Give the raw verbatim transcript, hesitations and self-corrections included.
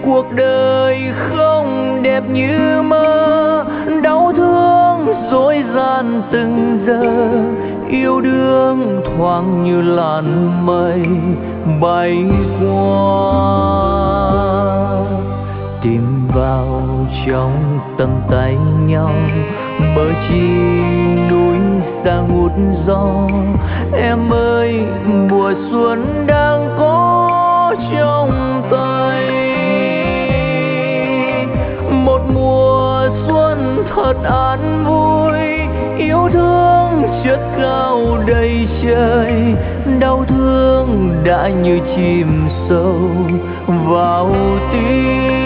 cuộc đời không đẹp như mơ, đau thương dối gian từng giờ, yêu đương thoáng như làn mây bay qua. Tìm vào trong tầm tay nhau, bờ chi núi xa ngút gió. Em ơi, mùa xuân đang có trong tay, một mùa xuân thật an vui, yêu thương chất cao đầy trời, đau thương đã như chìm sâu vào tim.